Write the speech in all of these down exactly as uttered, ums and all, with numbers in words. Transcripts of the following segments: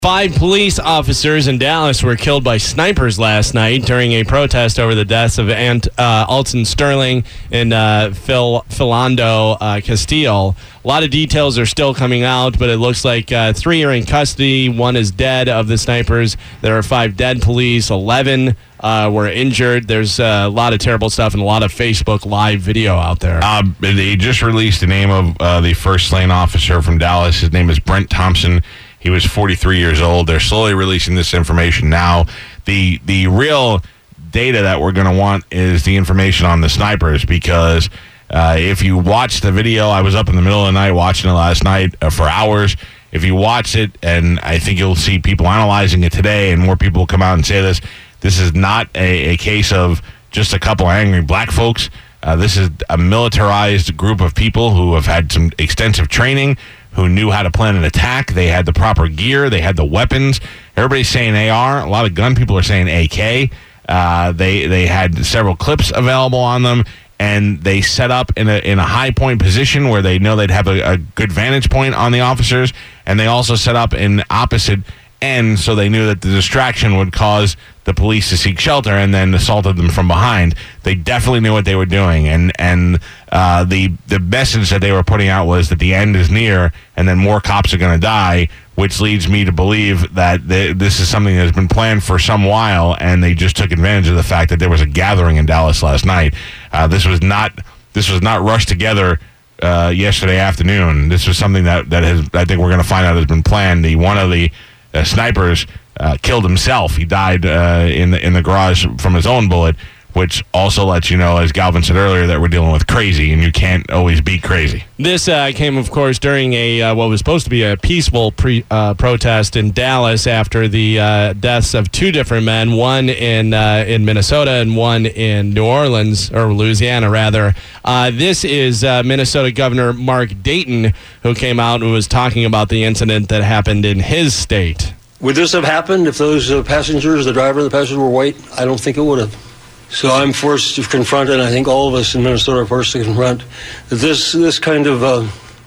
Five police officers in Dallas were killed by snipers last night during a protest over the deaths of Ant, uh, Alton Sterling and uh, Phil Philando uh, Castile. A lot of details are still coming out, but it looks like uh, three are in custody. One is dead of the snipers. There are five dead police. Eleven uh, were injured. There's uh, a lot of terrible stuff and a lot of Facebook Live video out there. Uh, they just released the name of uh, the first slain officer from Dallas. His name is Brent Thompson. He was forty-three years old. They're slowly releasing this information now. The the real data that we're going to want is the information on the snipers, because uh, if you watch the video, I was up in the middle of the night watching it last night uh, for hours. If you watch it, and I think you'll see people analyzing it today, and more people will come out and say this, this is not a, a case of just a couple of angry black folks. Uh, this is a militarized group of people who have had some extensive training, who knew how to plan an attack. They had the proper gear. They had the weapons. Everybody's saying A R. A lot of gun people are saying A K. Uh, they they had several clips available on them, and they set up in a in a high point position where they know they'd have a, a good vantage point on the officers, and they also set up in opposite ends so they knew that the distraction would cause the police to seek shelter and then assaulted them from behind. They definitely knew what they were doing, and and uh, the the message that they were putting out was that the end is near, and then more cops are going to die, which leads me to believe that they, this is something that has been planned for some while, and they just took advantage of the fact that there was a gathering in Dallas last night. Uh, this was not this was not rushed together uh, yesterday afternoon. This was something that that has, I think we're going to find out has been planned. The one of the uh, snipers Uh, killed himself. He died uh, in the in the garage from his own bullet, which also lets you know, as Galvin said earlier, that we're dealing with crazy, and you can't always be crazy. This uh, came, of course, during a uh, what was supposed to be a peaceful pre, uh, protest in Dallas after the uh, deaths of two different men, one in uh, in Minnesota and one in New Orleans, or Louisiana, rather. Uh, this is uh, Minnesota Governor Mark Dayton, who came out and was talking about the incident that happened in his state. Would this have happened if those uh, passengers, the driver and the passenger, were white? I don't think it would have. So I'm forced to confront, and I think all of us in Minnesota are forced to confront, that this this kind of uh,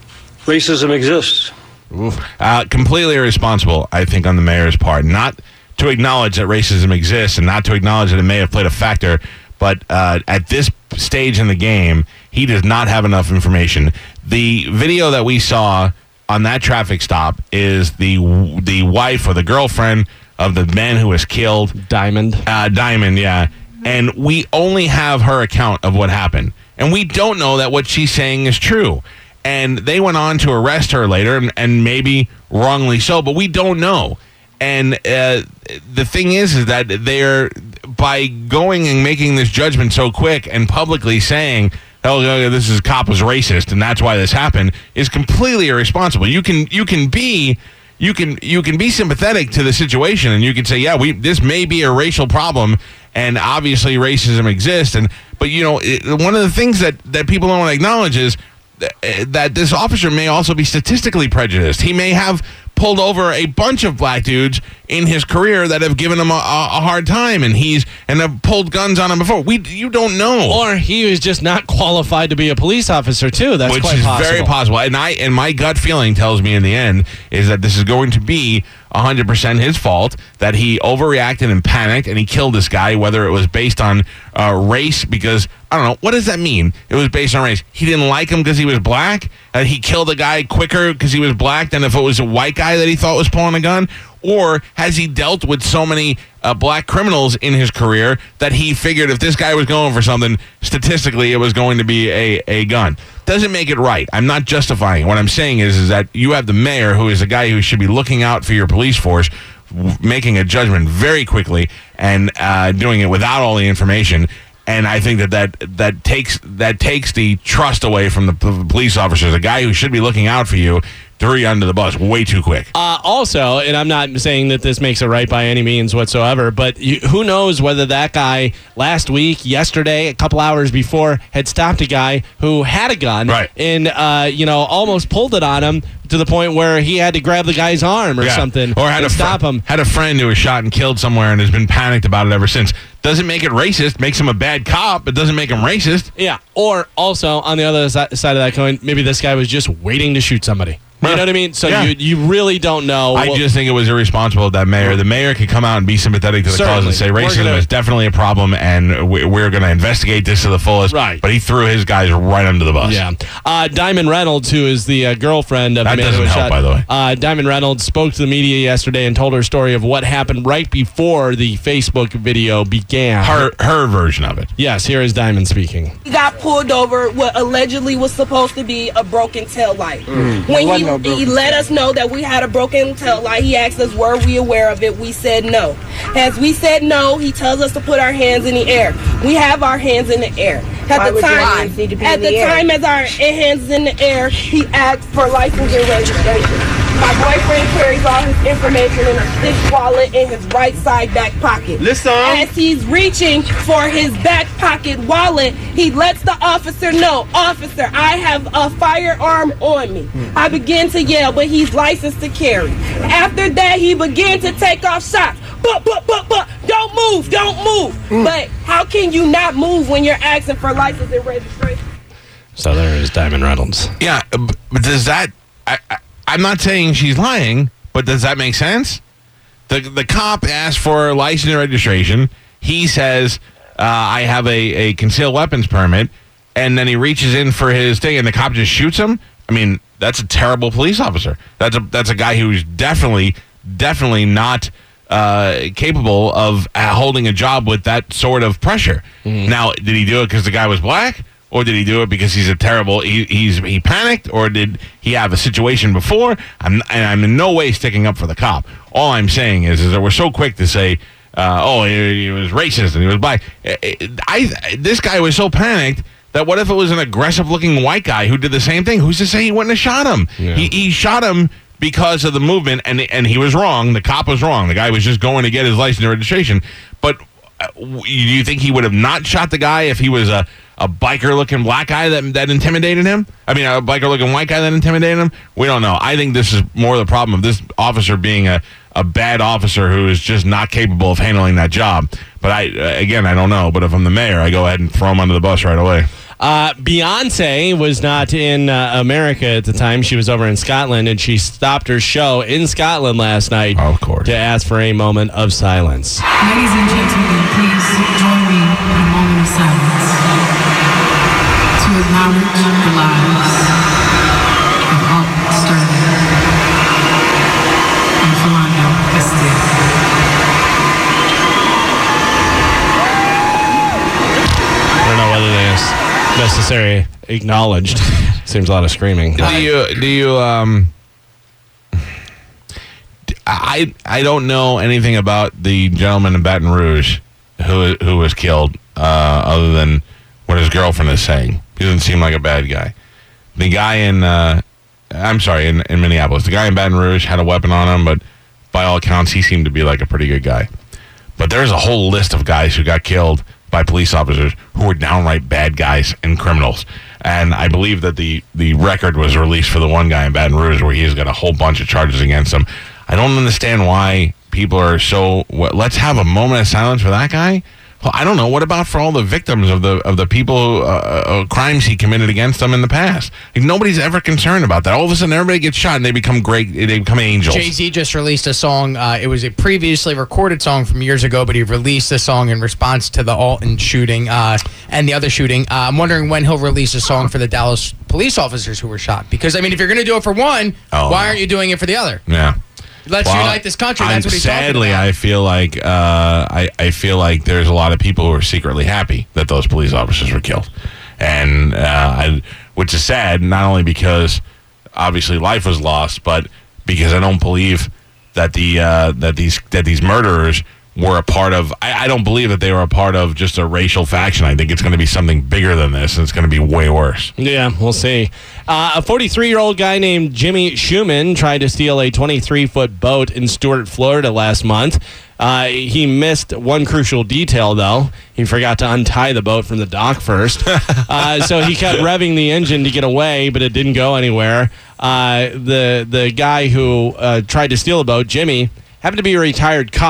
racism exists. Uh, completely irresponsible, I think, on the mayor's part. Not to acknowledge that racism exists and not to acknowledge that it may have played a factor, but uh, at this stage in the game, he does not have enough information. The video that we saw on that traffic stop is the the wife or the girlfriend of the man who was killed. Diamond. Uh, Diamond, yeah. And we only have her account of what happened. And we don't know that what she's saying is true. And they went on to arrest her later, and, and maybe wrongly so, but we don't know. And uh, the thing is, is that they're, by going and making this judgment so quick and publicly saying, oh, this is cop was racist, and that's why this happened, is completely irresponsible. You can you can be you can you can be sympathetic to the situation, and you can say, yeah, we this may be a racial problem, and obviously racism exists. And but you know, it, one of the things that, that people don't want to acknowledge is that, that this officer may also be statistically prejudiced. He may have pulled over a bunch of black dudes in his career that have given him a, a hard time, and he's and have pulled guns on him before. We you don't know, or he was just not qualified to be a police officer too. That's which quite is possible. very possible. And I and my gut feeling tells me in the end is that this is going to be one hundred percent his fault, that he overreacted and panicked and he killed this guy, whether it was based on uh, race, because I don't know, what does that mean? It was based on race. He didn't like him because he was black, and he killed a guy quicker because he was black than if it was a white guy that he thought was pulling a gun? Or has he dealt with so many uh, black criminals in his career that he figured if this guy was going for something, statistically it was going to be a, a gun? Doesn't make it right. I'm not justifying it. What I'm saying is, is that you have the mayor, who is a guy who should be looking out for your police force, w- making a judgment very quickly and uh, doing it without all the information. And I think that that, that takes that takes the trust away from the p- police officers. A guy who should be looking out for you threw you under the bus way too quick. Uh, also, and I'm not saying that this makes it right by any means whatsoever, but you, who knows whether that guy last week, yesterday, a couple hours before, had stopped a guy who had a gun, right, and uh, you know, almost pulled it on him to the point where he had to grab the guy's arm or yeah. something, or had to a fr- stop him. Had a friend who was shot and killed somewhere and has been panicked about it ever since. Doesn't make it racist. Makes him a bad cop, but doesn't make him racist. Yeah. Or also on the other si- side of that coin, maybe this guy was just waiting to shoot somebody. You know what I mean? So Yeah. you you really don't know. I what- just think it was irresponsible of that mayor. The mayor could come out and be sympathetic to the Certainly. cause and say We're racism gonna- is definitely a problem, and we- we're going to investigate this to the fullest. Right. But he threw his guys right under the bus. Yeah. Uh, Diamond Reynolds, who is the uh, girlfriend of That the man who doesn't was help, shot. by the way. Uh, Diamond Reynolds spoke to the media yesterday and told her story of what happened right before the Facebook video began. Her her version of it. Yes, here is Diamond speaking. He got pulled over what allegedly was supposed to be a broken tail light. When he, he let us know that we had a broken tail light, he asked us were we aware of it. We said no. As we said no, he tells us to put our hands in the air. We have our hands in the air. At Why the would your time, hands need to be at in the the air? time as our hands in the air, he asked for license and registration. My boyfriend carries all his information in a stitch wallet in his right side back pocket. Listen. As he's reaching for his back pocket wallet, he lets the officer know, officer, I have a firearm on me. I begin to yell, but he's licensed to carry. After that, he began to take off shots. But, but, but, but, don't move, don't move. But how can you not move when you're asking for license and registration? So there is Diamond Reynolds. Yeah, b- but does that? I, I, I'm not saying she's lying, but does that make sense? The the cop asked for license and registration. He says, uh, "I have a, a concealed weapons permit," and then he reaches in for his thing, and the cop just shoots him. I mean, that's a terrible police officer. That's a that's a guy who's definitely definitely not uh, capable of uh, holding a job with that sort of pressure. Now, did he do it because the guy was black? Or did he do it because he's a terrible? He, he's he panicked, or did he have a situation before? I'm and I'm in no way sticking up for the cop. All I'm saying is, is that we're so quick to say, uh, "Oh, he, he was racist and he was black." I, I this guy was so panicked that what if it was an aggressive-looking white guy who did the same thing? Who's to say he wouldn't have shot him? Yeah. He he shot him because of the movement, and and he was wrong. The cop was wrong. The guy was just going to get his license and registration. But uh, do you think he would have not shot the guy if he was a a biker-looking black guy that that intimidated him? I mean, a biker-looking white guy that intimidated him? We don't know. I think this is more the problem of this officer being a, a bad officer who is just not capable of handling that job. But I, uh, again, I don't know. But if I'm the mayor, I go ahead and throw him under the bus right away. Uh, Beyonce was not in uh, America at the time. She was over in Scotland, and she stopped her show in Scotland last night Oh, of course. to ask for a moment of silence. Ladies and gentlemen, please join me in a moment of silence to acknowledge the lives of Alton Sterling and Philando Castile. I don't know whether that's necessarily acknowledged. Seems a lot of screaming. Do you do you um? I I don't know anything about the gentleman in Baton Rouge who who was killed, uh, other than what his girlfriend is saying. He doesn't seem like a bad guy. The guy in uh, I'm sorry, in, in Minneapolis, the guy in Baton Rouge had a weapon on him, but by all accounts, he seemed to be like a pretty good guy. But there's a whole list of guys who got killed by police officers who were downright bad guys and criminals. And I believe that the, the record was released for the one guy in Baton Rouge where he's got a whole bunch of charges against him. I don't understand why people are so, what, let's have a moment of silence for that guy? Well, I don't know. What about for all the victims of the of the people, uh, uh, crimes he committed against them in the past? Like, nobody's ever concerned about that. All of a sudden, everybody gets shot and they become great. They become angels. Jay-Z just released a song. Uh, it was a previously recorded song from years ago, but he released a song in response to the Alton shooting uh, and the other shooting. Uh, I'm wondering when he'll release a song for the Dallas police officers who were shot. Because, I mean, if you're going to do it for one, Oh. why aren't you doing it for the other? Yeah. Let's Well, unite this country. That's I'm- what he's sadly, talking about. I feel like uh, I, I feel like there's a lot of people who are secretly happy that those police officers were killed, and uh, I, which is sad. Not only because obviously life was lost, but because I don't believe that the uh, that these that these murderers were a part of. I, I don't believe that they were a part of just a racial faction. I think it's going to be something bigger than this, and it's going to be way worse. Yeah, we'll see. Uh, a forty-three-year-old guy named Jimmy Schumann tried to steal a twenty-three-foot boat in Stuart, Florida last month. Uh, he missed one crucial detail, though. He forgot to untie the boat from the dock first. uh, so he kept revving the engine to get away, but it didn't go anywhere. Uh, the, the guy who uh, tried to steal the boat, Jimmy, happened to be a retired cop.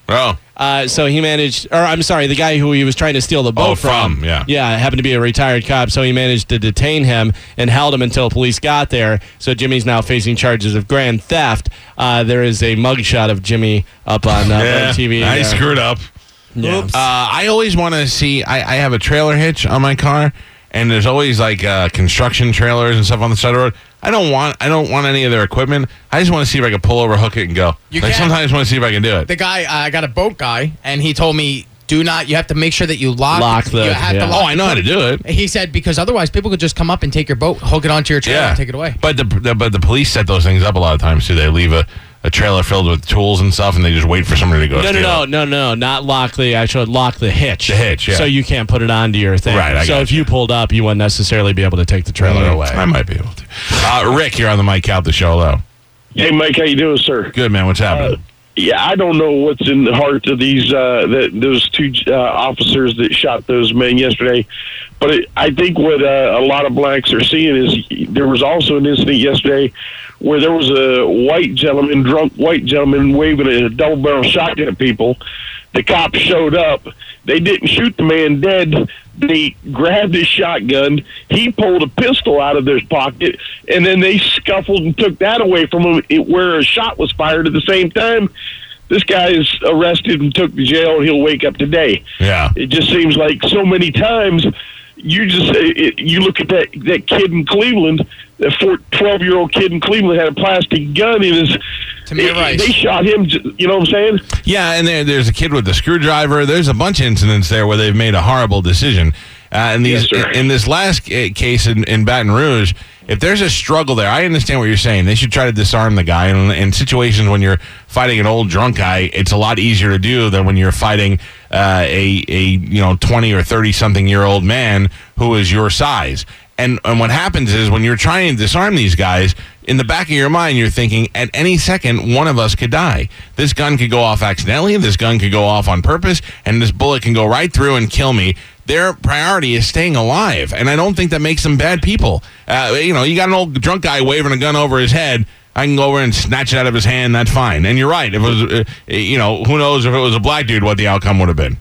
Oh. Uh, so he managed, or I'm sorry, the guy who he was trying to steal the boat Oh, from, yeah. Yeah, happened to be a retired cop, so he managed to detain him and held him until police got there. So Jimmy's now facing charges of grand theft. Uh, there is a mugshot of Jimmy up on uh, Yeah, T V. I there. screwed up. Yeah. Uh, I always want to see, I, I have a trailer hitch on my car, and there's always like uh, construction trailers and stuff on the side of the road. I don't want I don't want any of their equipment. I just want to see if I can pull over, hook it, and go. You like can. sometimes I just want to see if I can do it. The guy, uh, I got a boat guy, and he told me, do not, you have to make sure that you lock, Lock the- you have yeah. to lock Oh, I know how to do it. He said, because otherwise people could just come up and take your boat, hook it onto your trailer, Yeah, and take it away. But the, the but the police set those things up a lot of times too. They leave a, a trailer filled with tools and stuff, and they just wait for somebody to go. No, no, steal no, it. no, no, not lock the actual, lock the hitch. The hitch, yeah. So you can't put it onto your thing. Right, I so got if you. you pulled up, you wouldn't necessarily be able to take the trailer Mm, away. I might be able to. Uh, Rick, you're on the Mike Out the show, though. Hey, Mike, how you doing, sir? Good, man. What's happening? Uh, yeah, I don't know what's in the heart of these uh, that those two uh, officers that shot those men yesterday, but it, I think what uh, a lot of blacks are seeing is there was also an incident yesterday where there was a white gentleman, drunk white gentleman, waving a double barrel shotgun at people. The cops showed up. They didn't shoot the man dead. They grabbed his shotgun. He pulled a pistol out of his pocket, and then they scuffled and took that away from him it, where a shot was fired at the same time. This guy is arrested and took to jail, and he'll wake up today. Yeah. It just seems like so many times you just it, you look at that, that kid in Cleveland, that twelve-year-old kid in Cleveland had a plastic gun in his... Tamir Rice. They shot him, you know what I'm saying? Yeah, and there, there's a kid with the screwdriver. There's a bunch of incidents there where they've made a horrible decision. Uh, and these, Yes, sir. in, in this last uh, case in, in Baton Rouge, if there's a struggle there, I understand what you're saying. They should try to disarm the guy. And in situations when you're fighting an old drunk guy, it's a lot easier to do than when you're fighting uh, a a you know twenty or thirty something year old man who is your size. And and what happens is when you're trying to disarm these guys, in the back of your mind, you're thinking, at any second, one of us could die. This gun could go off accidentally, this gun could go off on purpose, and this bullet can go right through and kill me. Their priority is staying alive, and I don't think that makes them bad people. Uh, you know, you got an old drunk guy waving a gun over his head. I can go over and snatch it out of his hand, that's fine. And you're right. If it was, uh, you know, who knows if it was a black dude, what the outcome would have been.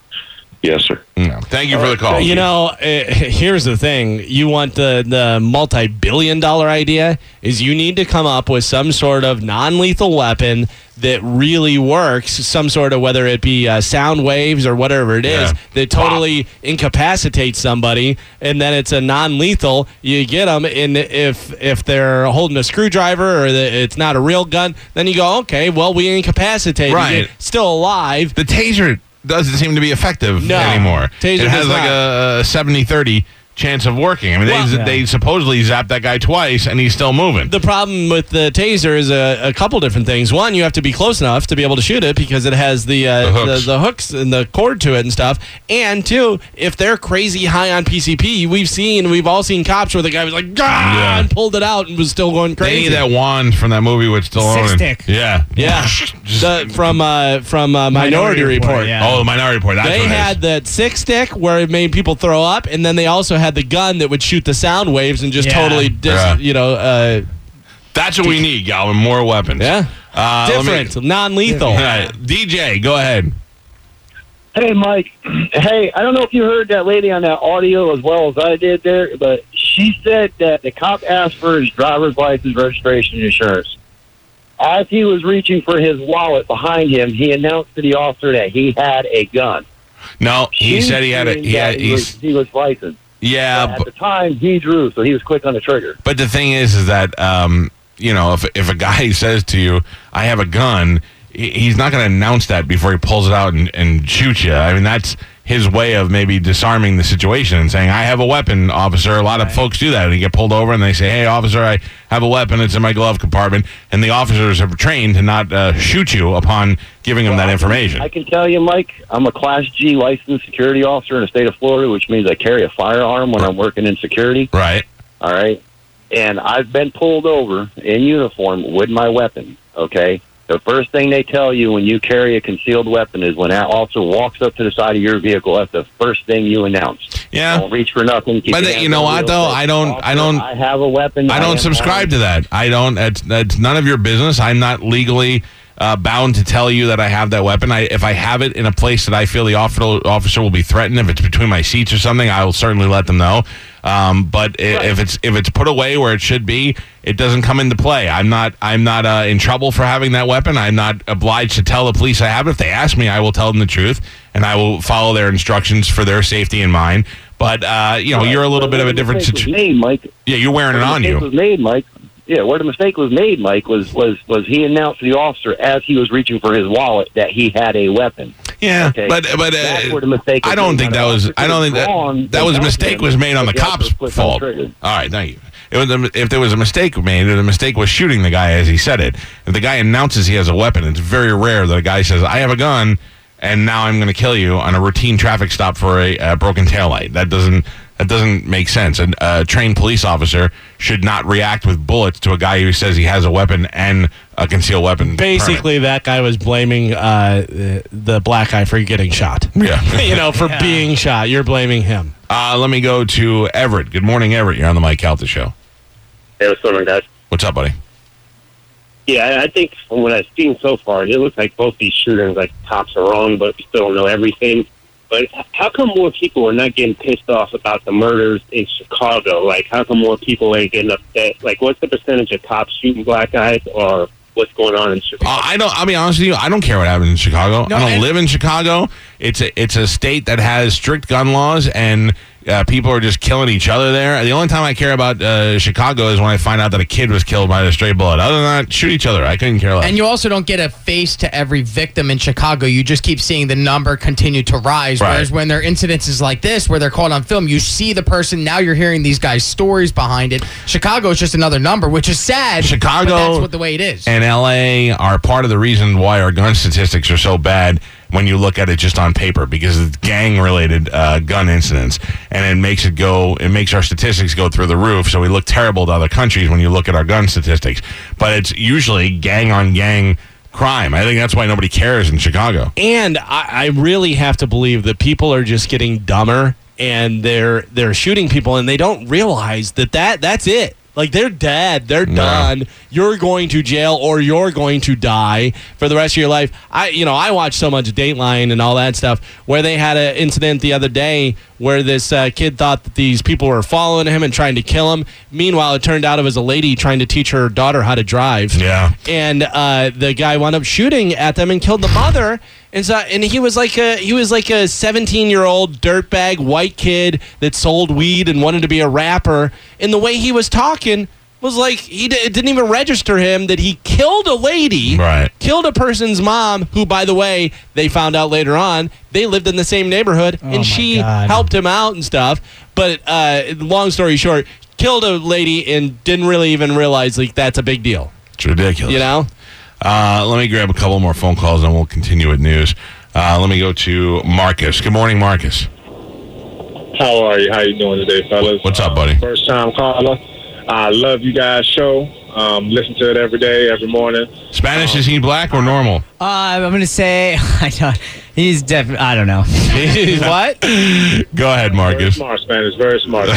Yes, sir. No. Thank you for the call. You know, uh, here's the thing. You want the, the multi-billion dollar idea is you need to come up with some sort of non-lethal weapon that really works, some sort of, whether it be uh, sound waves or whatever it is, Yeah. that totally incapacitates somebody, and then it's a non-lethal. You get them, and if if they're holding a screwdriver or the, it's not a real gun, then you go, okay, well, we incapacitated Right. you, still alive. The taser doesn't seem to be effective No. anymore. Taser it has does like not. a seventy thirty chance of working. I mean, Well, they, yeah. they supposedly zapped that guy twice, and he's still moving. The problem with the taser is a, a couple different things. One, you have to be close enough to be able to shoot it because it has the uh, The hooks. the, the hooks and the cord to it and stuff. And two, if they're crazy high on P C P, we've seen, we've all seen cops where the guy was like, "Gah!" Yeah. and pulled it out and was still going They crazy. need that wand from that movie with Stallone. Six stick. Yeah. Yeah, Just- the, from uh, from uh, Minority, Minority Report. Report, yeah. Oh, the Minority Report. That's They what it had is. that six stick where it made people throw up, and then they also had the gun that would shoot the sound waves and just Yeah. totally, dis- Yeah. you know, uh, That's what we need, Galvin. More weapons. yeah, Uh, let me- different, non-lethal. All right. D J, go ahead. Hey, Mike. Hey, I don't know if you heard that lady on that audio as well as I did there, but she said that the cop asked for his driver's license, registration, and insurance. As he was reaching for his wallet behind him, he announced to the officer that he had a gun. No, he She said he had a. claimed He had, that he, was, he's, he was licensed. yeah, But at but, the time, he drew, so he was quick on the trigger. but the thing is, is that um, you know, if if a guy says to you, "I have a gun," he- he's not going to announce that before he pulls it out and, and shoots you. I mean, that's his way of maybe disarming the situation and saying, "I have a weapon, officer." A lot of folks do that. And you get pulled over and they say, "Hey, officer, I have a weapon. It's in my glove compartment." And the officers are trained to not uh, shoot you upon giving them that information. I can tell you, Mike, I'm a Class G licensed security officer in the state of Florida, which means I carry a firearm when I'm working in security. Right. All right. And I've been pulled over in uniform with my weapon. Okay. The first thing they tell you when you carry a concealed weapon is when that officer walks up to the side of your vehicle, that's the first thing you announce. Yeah. Don't reach for nothing. Keep But your the- hands you know on the what, wheel. though? Say, I don't- I "Officer, don't- I have a weapon. I don't am subscribe armed." to that. I don't. That's, that's none of your business. I'm not legally uh, bound to tell you that I have that weapon. I, if I have it in a place that I feel the officer, officer will be threatened, if it's between my seats or something, I will certainly let them know. Um, but i- if it's if it's put away where it should be, it doesn't come into play. I'm not I'm not uh, in trouble for having that weapon. I'm not obliged to tell the police I have it. If they ask me, I will tell them the truth, and I will follow their instructions for their safety and mine. But uh, you know, you're a little bit of a different situation. Made, Mike. Yeah, you're wearing it Where the on mistake you. Was made, Mike. Yeah, where the mistake was made, Mike, was was was he announced to the officer as he was reaching for his wallet that he had a weapon. Yeah, Okay. but but That's uh, where the mistake was I don't made. think Now, that the was. officer I don't think could've gone that that and was a talked to mistake him, was made on the but officer cop's clicked fault. on trigger. All right, thank you. It was a, if there was a mistake made, the mistake was shooting the guy as he said it. If the guy announces he has a weapon, it's very rare that a guy says, "I have a gun, and now I'm going to kill you" on a routine traffic stop for a, a broken taillight. That doesn't that doesn't make sense. And a trained police officer should not react with bullets to a guy who says he has a weapon and a concealed weapon. Basically, that guy was blaming uh, the- the black guy for getting shot. permit. Yeah. You know, for being shot. You're blaming him. Uh, let me go to Everett. Good morning, Everett. You're on the Mike Calta show. Hey, what's going on, guys? What's up, buddy? Yeah, I- I think from what I've seen so far, it looks like both these shootings, like, cops are wrong, but we still don't know everything. But how come more people are not getting pissed off about the murders in Chicago? Like, how come more people ain't getting upset? Like, what's the percentage of cops shooting black guys, or what's going on in Chicago? Uh, I don't. I'll be honest with you. I don't care what happens in Chicago. No, I don't and- live in Chicago. It's a it's a state that has strict gun laws, and uh, people are just killing each other there. The only time I care about uh, Chicago is when I find out that a kid was killed by a stray bullet. Other than that, shoot each other. I couldn't care less. And you also don't get a face to every victim in Chicago. You just keep seeing the number continue to rise. Right. Whereas when there are incidences like this, where they're caught on film, you see the person. Now you're hearing these guys' stories behind it. Chicago is just another number, which is sad. Chicago but that's what the way it is. and L A are part of the reason why our gun statistics are so bad when you look at it just on paper, because it's gang-related uh, gun incidents, and it makes it go. It makes our statistics go through the roof. So we look terrible to other countries when you look at our gun statistics. But it's usually gang-on-gang crime. I think that's why nobody cares in Chicago. And I, I really have to believe that people are just getting dumber and they're they're shooting people and they don't realize that, that that's it. Like, they're dead. They're No. done. You're going to jail or you're going to die for the rest of your life. I, you know, I watch so much Dateline and all that stuff where they had an incident the other day where this uh, kid thought that these people were following him and trying to kill him. Meanwhile, it turned out it was a lady trying to teach her daughter how to drive. Yeah. And uh, the guy wound up shooting at them and killed the mother. And so, and he was like a he was like a seventeen-year-old dirtbag white kid that sold weed and wanted to be a rapper. And the way he was talking was like he d- it didn't even register him that he killed a lady, Right. killed a person's mom, who, by the way, they found out later on they lived in the same neighborhood, Oh, my and she God. helped him out and stuff. But uh, long story short, killed a lady and didn't really even realize like that's a big deal. It's ridiculous. You know. Uh, let me grab a couple more phone calls and we'll continue with news. Uh, let me go to Marcus. Good morning, Marcus. How are you? How you doing today, fellas? What's up, buddy? First time caller. I love you guys' show. Um, listen to it every day, every morning. Spanish, is he black or normal? Uh, I'm gonna say I don't. He's definitely. I don't know. What? Go ahead, Very Marcus. smart, Spanish. Very smart.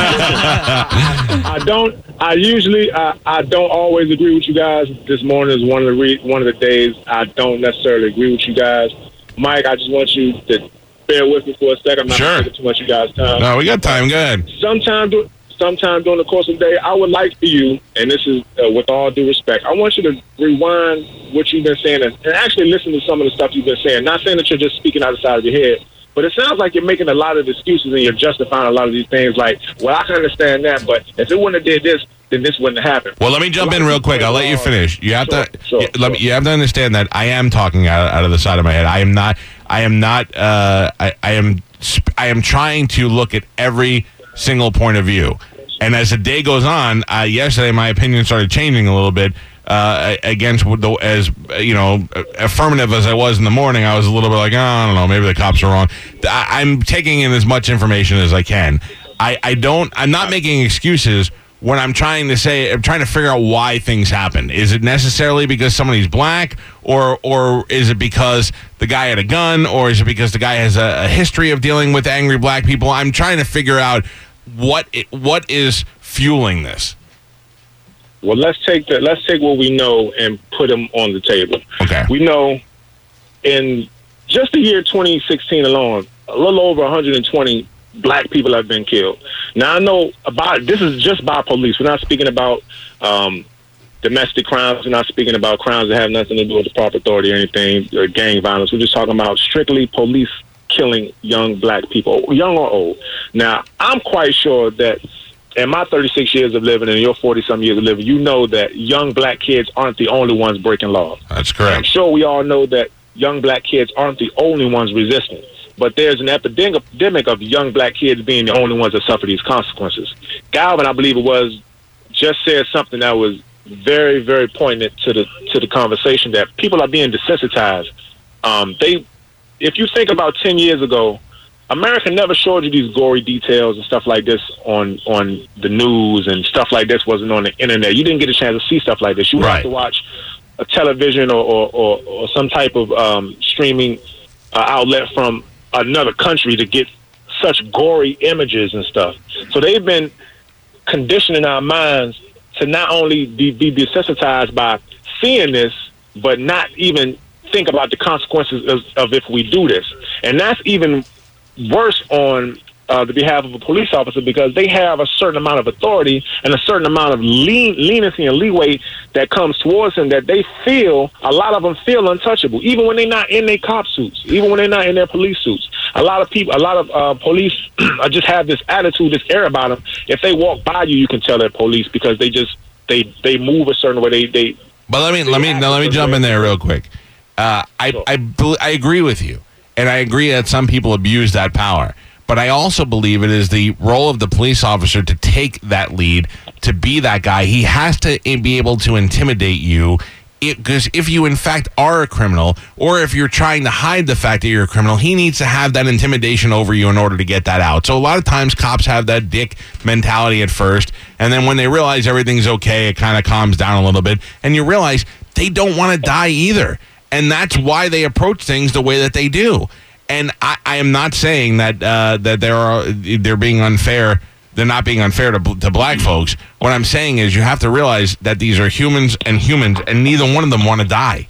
I don't. I usually. I, I don't always agree with you guys. This morning is one of the re- one of the days I don't necessarily agree with you guys. Mike, I just want you to bear with me for a second. I'm not Sure. taking too much of you guys' time. No, we got time. Go ahead. Sometime, du- sometime during the course of the day, I would like for you, and this is uh, with all due respect, I want you to rewind what you've been saying and, and actually listen to some of the stuff you've been saying. Not saying that you're just speaking out the side of your head, but it sounds like you're making a lot of excuses and you're justifying a lot of these things. Like, well, I can understand that, but if it wouldn't have did this, then this wouldn't have happened. Well, let me jump in real quick. I'll let you finish. You have Sure, to. sure, you, let me, sure. you have to understand that I am talking out, out of the side of my head. I am not. I am not. Uh, I, I am. sp- I am trying to look at every single point of view. And as the day goes on, uh, yesterday my opinion started changing a little bit. Uh, against what the, as uh, you know, affirmative as I was in the morning, I was a little bit like, oh, I don't know, maybe the cops are wrong. I, I'm taking in as much information as I can. I, I don't. I'm not making excuses when I'm trying to say. I'm trying to figure out why things happen. Is it necessarily because somebody's black, or or is it because the guy had a gun, or is it because the guy has a, a history of dealing with angry black people? I'm trying to figure out what it, what is fueling this. Well, let's take the let's take what we know and put them on the table. Okay. We know in just the year twenty sixteen alone, a little over one hundred twenty black people have been killed. Now I know about this is just by police. We're not speaking about um, domestic crimes. We're not speaking about crimes that have nothing to do with the proper authority or anything, or gang violence. We're just talking about strictly police killing young black people, young or old. Now I'm quite sure that in my thirty-six years of living and your forty-some years of living, you know that young black kids aren't the only ones breaking laws. That's correct. I'm sure we all know that young black kids aren't the only ones resisting. But there's an epidemic of young black kids being the only ones that suffer these consequences. Galvin, I believe it was, just said something that was very, very poignant to the to the conversation, that people are being desensitized. Um, they, if you think about ten years ago, America never showed you these gory details and stuff like this on on the news, and stuff like this wasn't on the internet. You didn't get a chance to see stuff like this. You would Right. have to watch a television or, or, or, or some type of um, streaming uh, outlet from another country to get such gory images and stuff. So they've been conditioning our minds to not only be, be desensitized by seeing this, but not even think about the consequences of, of if we do this. And that's even worse on uh, the behalf of a police officer, because they have a certain amount of authority and a certain amount of lean, leniency and leeway that comes towards them, that they feel, a lot of them feel untouchable, even when they're not in their cop suits, even when they're not in their police suits. A lot of people, a lot of uh, police just have this attitude, this air about them. If they walk by you, you can tell they're police, because they just, they, they move a certain way. They, they, But let me let me now let me jump in there real quick. Uh, I, I bel- I agree with you, and I agree that some people abuse that power. But I also believe it is the role of the police officer to take that lead, to be that guy. He has to be able to intimidate you, because if you in fact are a criminal, or if you're trying to hide the fact that you're a criminal, he needs to have that intimidation over you in order to get that out. So a lot of times cops have that dick mentality at first, and then when they realize everything's okay, it kind of calms down a little bit, and you realize they don't want to die either. And that's why they approach things the way that they do. And I, I am not saying that uh, that there are they're being unfair. They're not being unfair to to black folks. What I'm saying is you have to realize that these are humans and humans, and neither one of them want to die.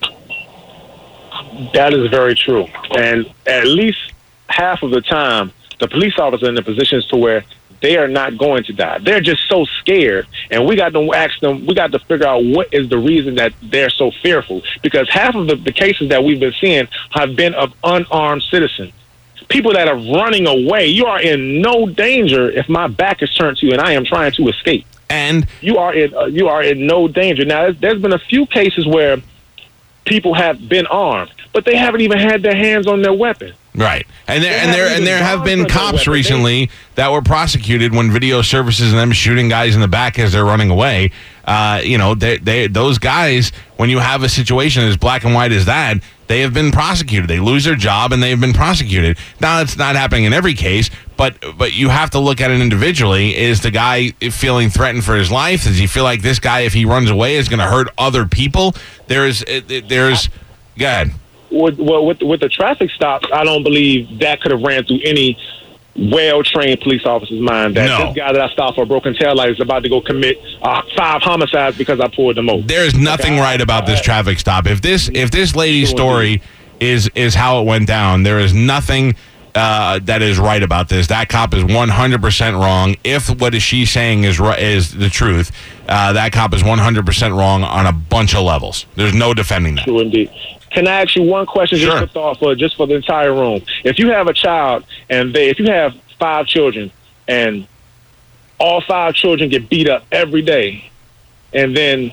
That is very true. And at least half of the time, the police officers are in the positions to where they are not going to die. They're just so scared. And we got to ask them, we got to figure out what is the reason that they're so fearful. Because half of the, the cases that we've been seeing have been of unarmed citizens. People that are running away. You are in no danger if my back is turned to you and I am trying to escape. And you are in uh, you are in no danger. Now, there's, there's been a few cases where people have been armed, but they haven't even had their hands on their weapon. Right. And there They and there haven't and there even have gone been for their cops weapon. recently that were prosecuted when video surfaces and them shooting guys in the back as they're running away. Uh, you know, they, they those guys, when you have a situation as black and white as that, they have been prosecuted. They lose their job and they've been prosecuted. Now, it's not happening in every case, but but you have to look at it individually. Is the guy feeling threatened for his life? Does he feel like this guy, if he runs away, is going to hurt other people? There's there's, go ahead. With, well, with, with the traffic stops, I don't believe that could have ran through any well-trained police officer's mind that No. this guy that I stopped for a broken tail light is about to go commit uh, five homicides because I pulled them over. There's nothing Okay, right about this I- traffic stop. If this if this lady's Sure, story is is how it went down, there is nothing uh, that is right about this. That cop is one hundred percent wrong. If what is she saying is ri- is the truth, uh, that cop is one hundred percent wrong on a bunch of levels. There's no defending that. True indeed. Can I ask you one question, Sure. just for thought, for just for the entire room? If you have a child and they, if you have five children and all five children get beat up every day, and then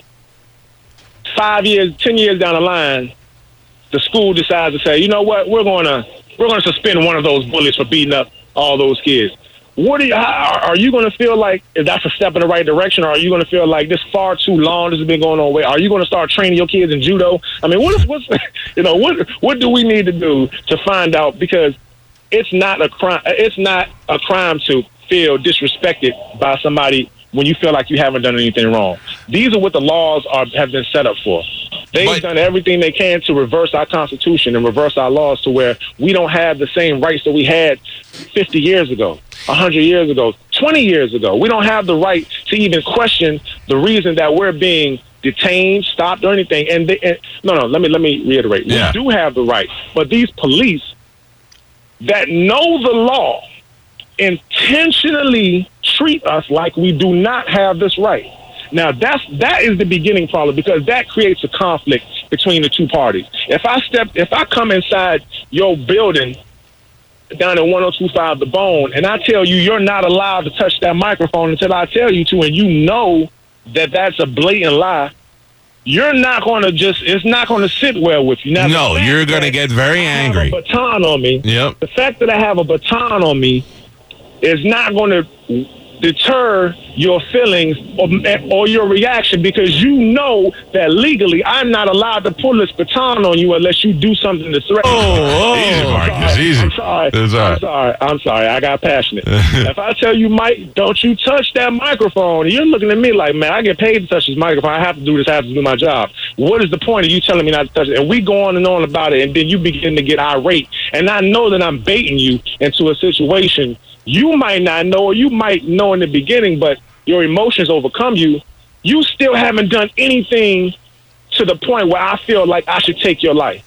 five years, ten years down the line, the school decides to say, you know what, we're gonna we're gonna suspend one of those bullies for beating up all those kids. What are you, how, are you going to feel like if that's a step in the right direction, or are you going to feel like this far too long? This has been going on. Way. Are you going to start training your kids in judo? I mean, what is what's you know what what do we need to do to find out? Because it's not a crime. It's not a crime to feel disrespected by somebody when you feel like you haven't done anything wrong. These are what the laws are have been set up for. They've But- done everything they can to reverse our Constitution and reverse our laws to where we don't have the same rights that we had fifty years ago. one hundred years ago, twenty years ago. We don't have the right to even question the reason that we're being detained, stopped, or anything. And, they, and no, no, let me let me reiterate. Yeah. We do have the right, but these police that know the law intentionally treat us like we do not have this right. Now, that's that is the beginning problem, because that creates a conflict between the two parties. If I step, if I come inside your building down at one oh two five The Bone, and I tell you you're not allowed to touch that microphone until I tell you to, and you know that that's a blatant lie, you're not going to just, it's not going to sit well with you. Now, No, you're going to get very angry. I have a baton on me. Yep. The fact that I have a baton on me is not going to deter your feelings or, or your reaction, because you know that legally I'm not allowed to pull this baton on you unless you do something to threaten. Oh, oh. Easy, Marcus, easy. I'm sorry. It's all right. I'm sorry. I'm sorry. I got passionate. If I tell you, Mike, don't you touch that microphone, and you're looking at me like, man, I get paid to touch this microphone. I have to do this. I have to do my job. What is the point of you telling me not to touch it? And we go on and on about it, and then you begin to get irate. And I know that I'm baiting you into a situation you might not know, or you might know in the beginning, but your emotions overcome you. You still haven't done anything to the point where I feel like I should take your life.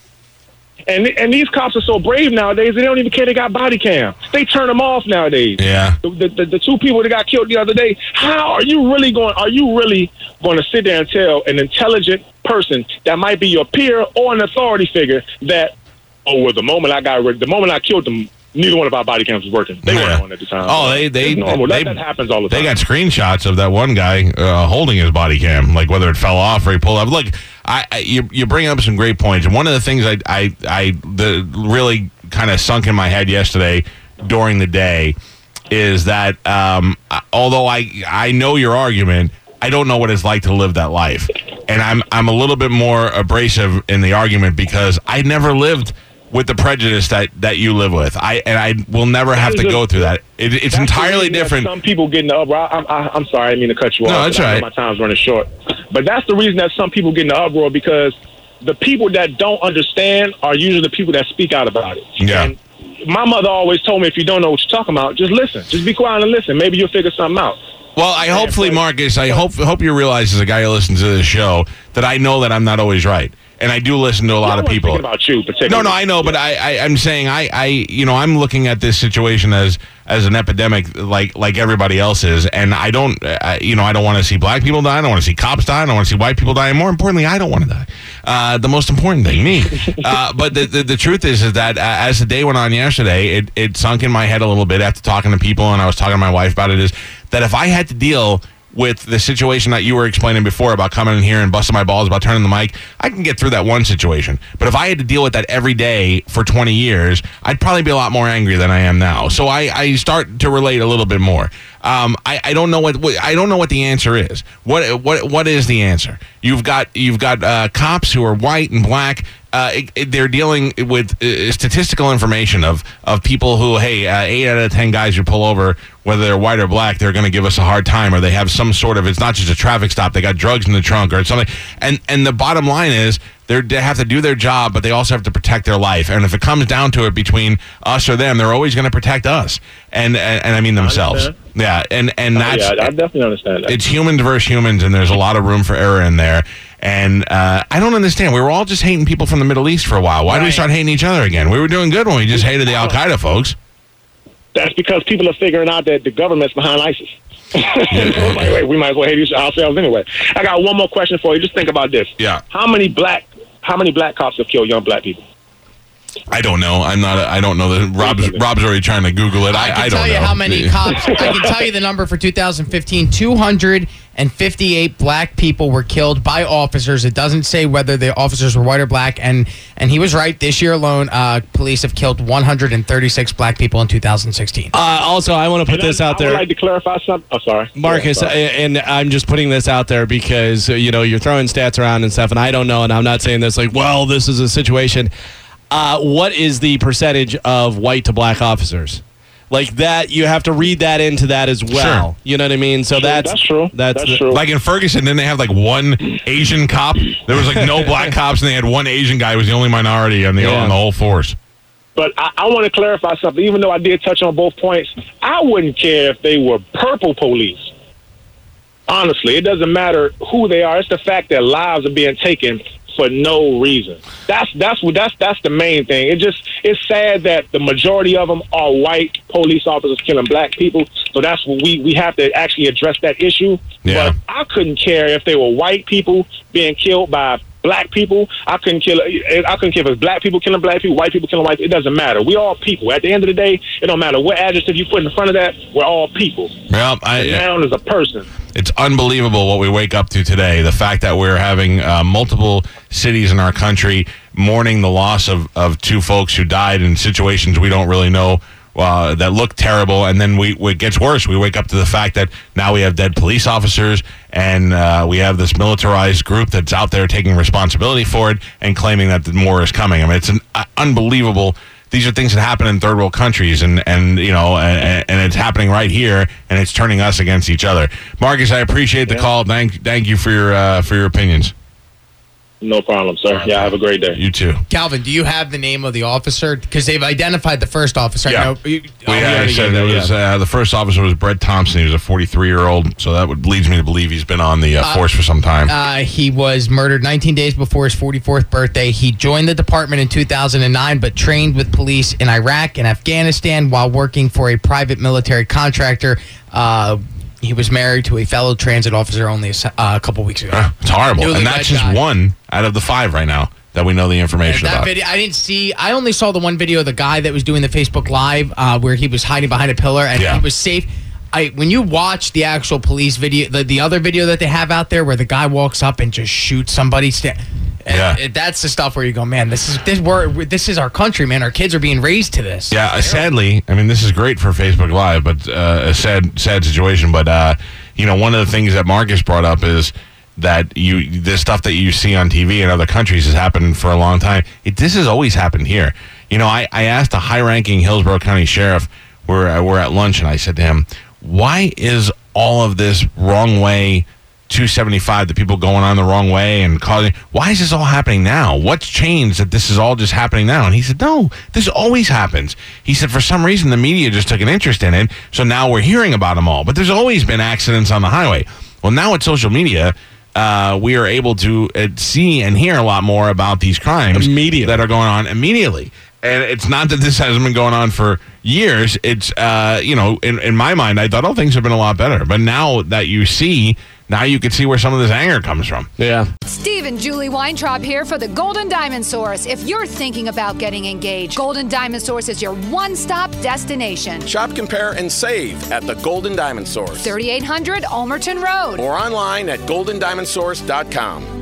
And and these cops are so brave nowadays, they don't even care they got body cam. They turn them off nowadays. Yeah. The, the, the, the two people that got killed the other day, how are you really going, are you really going to sit there and tell an intelligent person that might be your peer or an authority figure that, oh, well, the moment I got rid, the moment I killed them, neither one of our body cams was working. They Yeah. weren't on at the time. Oh, they they It's normal. they, that, that happens all the time. they got screenshots of that one guy uh, holding his body cam, like whether it fell off or he pulled up. Look, I, I you you bring up some great points, and one of the things I I, I the really kind of sunk in my head yesterday during the day is that um, although I I know your argument, I don't know what it's like to live that life, and I'm I'm a little bit more abrasive in the argument because I never lived with the prejudice that, that you live with. I and I will never have to go through that. It, it's That's entirely the reason that different. Some people get in the uproar. I'm, I, I'm sorry, I didn't mean to cut you No, off. that's I know right. My time's running short. But that's the reason that some people get in the uproar, because the people that don't understand are usually the people that speak out about it. Yeah. And my mother always told me, if you don't know what you're talking about, just listen. Just be quiet and listen. Maybe you'll figure something out. Well, I hopefully, Marcus, I hope hope you realize as a guy who listens to this show that I know that I'm not always right. And I do listen to a lot I of wasn't people. thinking about you particularly. No, no, I know, but I, I, I'm saying I, I, you know, I'm looking at this situation as as an epidemic, like like everybody else is, and I don't, I, you know, I don't want to see black people die. I don't want to see cops die. I don't want to see white people die. And more importantly, I don't want to die. Uh, the most important thing, me. uh, but the, the the truth is, is that uh, as the day went on yesterday, it it sunk in my head a little bit after talking to people, and I was talking to my wife about it. Is that if I had to deal with the situation that you were explaining before about coming in here and busting my balls about turning the mic, I can get through that one situation. But if I had to deal with that every day for twenty years, I'd probably be a lot more angry than I am now. So I, I start to relate a little bit more. Um, I, I don't know what, what I don't know what the answer is. What what what is the answer? You've got you've got uh, cops who are white and black. Uh, it, it, they're dealing with uh, statistical information of, of people who, hey, uh, eight out of ten guys who pull over, whether they're white or black, they're going to give us a hard time, or they have some sort of, it's not just a traffic stop, they got drugs in the trunk or something. And and the bottom line is they're, they have to do their job, but they also have to protect their life. And if it comes down to it between us or them, they're always going to protect us. And, and and I mean themselves. I yeah, and, and Oh, that's... yeah, I definitely understand that. It's humans versus humans, and there's a lot of room for error in there. And uh, I don't understand. We were all just hating people from the Middle East for a while. Why do we start hating each other again? We were doing good when we just hated the Al-Qaeda folks. That's because people are figuring out that the government's behind ISIS. Like, wait, we might as well hate ourselves anyway. I got one more question for you. Just think about this. Yeah. How many black How many black cops have killed young black people? I don't know. I'm not. A, I don't know. That Rob's Rob's already trying to Google it. I, I can I tell don't you know. how many cops. I can tell you the number for two thousand fifteen. two hundred fifty-eight black people were killed by officers. It doesn't say whether the officers were white or black. And and he was right. This year alone, uh, police have killed one hundred thirty-six black people in two thousand sixteen. Uh, also, I want to put And this I, out I there. would like to clarify something. Oh, sorry. Marcus, Yeah, sorry. and I'm just putting this out there because, uh, you know, you're throwing stats around and stuff, and I don't know, and I'm not saying this like, well, this is a situation. Uh, what is the percentage of white to black officers? Like that, you have to read that into that as well. Sure. You know what I mean? So True, that's that's true. That's, That's the- true. Like in Ferguson, didn't they have like one Asian cop? There was like no black cops, and they had one Asian guy who was the only minority on the Yeah. on the whole force. But I, I want to clarify something. Even though I did touch on both points, I wouldn't care if they were purple police. Honestly, it doesn't matter who they are. It's the fact that lives are being taken for no reason. That's that's what that's that's the main thing. It just it's sad that the majority of them are white police officers killing black people. So that's what we we have to actually address that issue. Yeah. But I couldn't care if they were white people being killed by black people. I couldn't kill. I couldn't care if it's black people killing black people, white people killing white people. It doesn't matter. We all people. At the end of the day, it don't matter what adjective you put in front of that. We're all people. Well, I, a noun is a person. It's unbelievable what we wake up to today. The fact that we're having uh, multiple cities in our country mourning the loss of, of two folks who died in situations we don't really know uh, that look terrible. And then we it gets worse. We wake up to the fact that now we have dead police officers and uh, we have this militarized group that's out there taking responsibility for it and claiming that the more is coming. I mean, it's an uh, unbelievable. These are things that happen in third world countries, and, and you know, and, and it's happening right here, and it's turning us against each other. Marcus, I appreciate the yeah. call. Thank, thank you for your uh, for your opinions. No problem, sir. Right, yeah, have a great day. You too. Calvin, do you have the name of the officer? Because they've identified the first officer. Yeah. I know, you, well, yeah, I said it was, uh, the first officer was Brett Thompson. He was a forty-three-year-old, so that would, leads me to believe he's been on the uh, force uh, for some time. Uh, he was murdered nineteen days before his forty-fourth birthday. He joined the department in two thousand nine, but trained with police in Iraq and Afghanistan while working for a private military contractor. Uh, He was married to a fellow transit officer only a, uh, a couple weeks ago. Uh, it's horrible. Newly and that's just guy. one out of the five right now that we know the information that about. Video, I didn't see, I only saw the one video of the guy that was doing the Facebook Live uh, where he was hiding behind a pillar and yeah. he was safe. I When you watch the actual police video, the, the other video that they have out there where the guy walks up and just shoots somebody, sta- yeah. it, that's the stuff where you go, man, this is this we're, this is our country, man. Our kids are being raised to this. Yeah, uh, sadly, I mean, this is great for Facebook Live, but uh, a sad, sad situation. But uh, you know, one of the things that Marcus brought up is that you the stuff that you see on T V in other countries has happened for a long time. It, this has always happened here. You know, I, I asked a high-ranking Hillsborough County sheriff. We're uh, we're at lunch, and I said to him, "Why is all of this wrong way two seventy-five, the people going on the wrong way and causing, why is this all happening now? What's changed that this is all just happening now?" And he said, no, this always happens. He said, for some reason, the media just took an interest in it, so now we're hearing about them all. But there's always been accidents on the highway. Well, now with social media, uh, we are able to uh, see and hear a lot more about these crimes that are going on immediately. And it's not that this hasn't been going on for years. It's, uh, you know, in, in my mind, I thought, oh, things have been a lot better. But now that you see, now you can see where some of this anger comes from. Yeah. Steve and Julie Weintraub here for the Golden Diamond Source. If you're thinking about getting engaged, Golden Diamond Source is your one-stop destination. Shop, compare, and save at the Golden Diamond Source. thirty-eight hundred Ulmerton Road. Or online at golden diamond source dot com.